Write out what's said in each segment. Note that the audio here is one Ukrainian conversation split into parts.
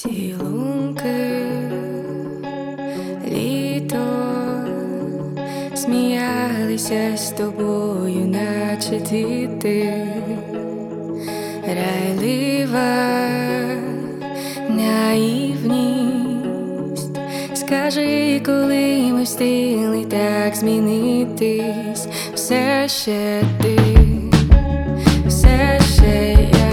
Поцілунки, літо, сміялися з тобою, наче діти, райлива наївність. Скажи, коли ми встигли так змінитись, все ще ти, все ще я.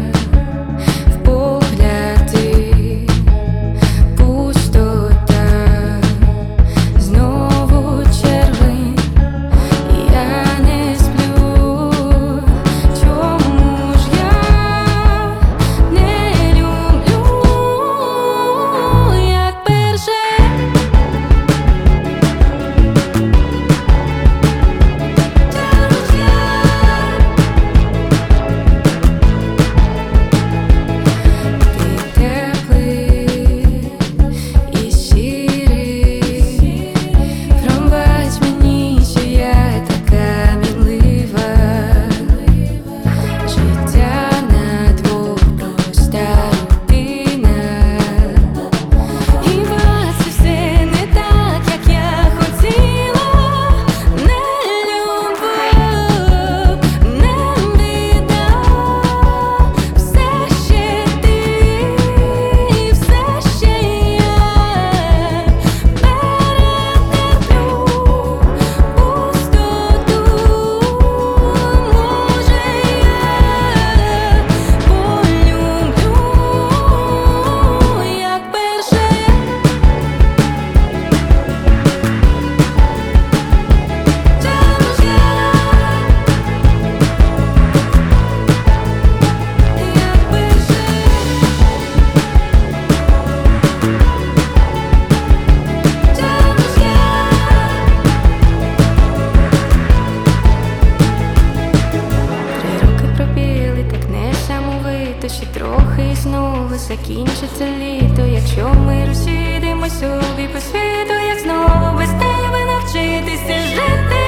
Ще трохи і знову закінчиться літо, якщо ми розійдемо собі по світу, як знову без тебе навчитися жити.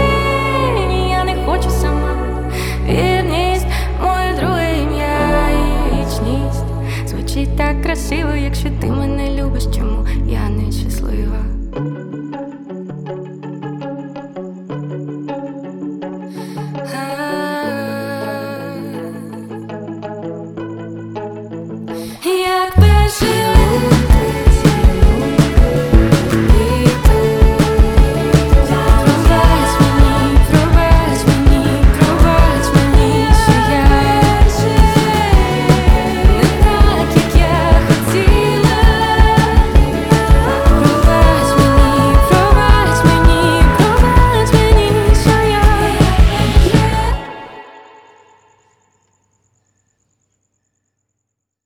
Я не хочу сама, вірність, моє друге ім'я і вічність. Звучить так красиво, якщо ти мене любиш, чому я не щаслива?